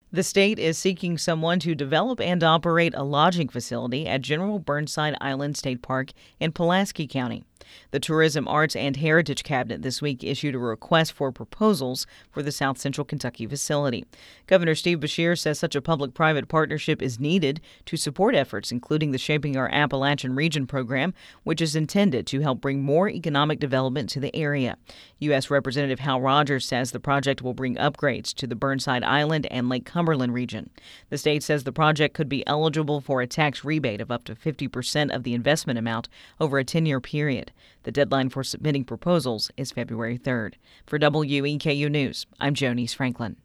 The state is seeking someone to develop and operate a lodging facility at General Burnside Island State Park in Pulaski County. The Tourism, Arts, and Heritage Cabinet this week issued a request for proposals for the South Central Kentucky facility. Governor Steve Beshear says such a public-private partnership is needed to support efforts including the Shaping Our Appalachian Region program, which is intended to help bring more economic development to the area. U.S. Representative Hal Rogers says the project will bring upgrades to the Burnside Island and Lake Cumberland region. The state says the project could be eligible for a tax rebate of up to 50% of the investment amount over a 10-year period. The deadline for submitting proposals is February 3rd. For WEKU News, I'm Jonice Franklin.